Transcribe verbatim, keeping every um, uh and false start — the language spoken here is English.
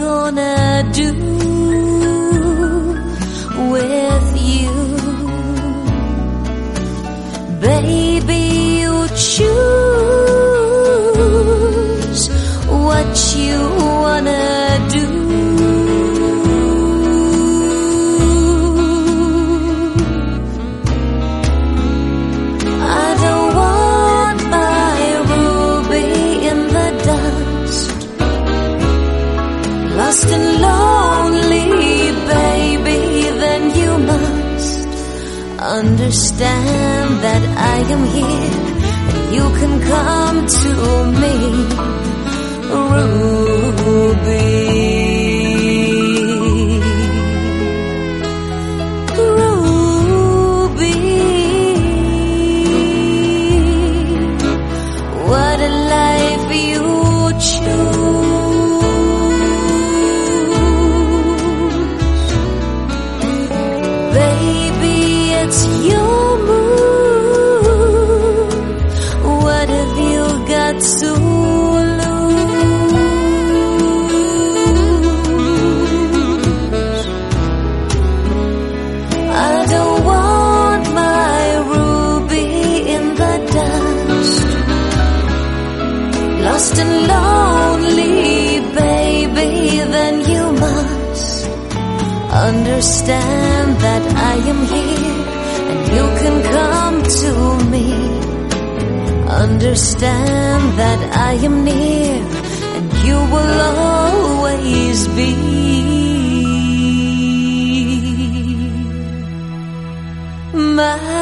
gonna do with you? Baby, you choose what you wanna do. I don't want my ruby in the dust, lost and lonely, baby. Then you must understand that I am here and you can come to me, Ruby. Ruby, what a life you choose. Baby, it's your move. What have you got to lose? I don't want my ruby in the dust, lost and lonely, baby. Then you must understand that I am here and you can come to me. Understand that I am near and you will always be my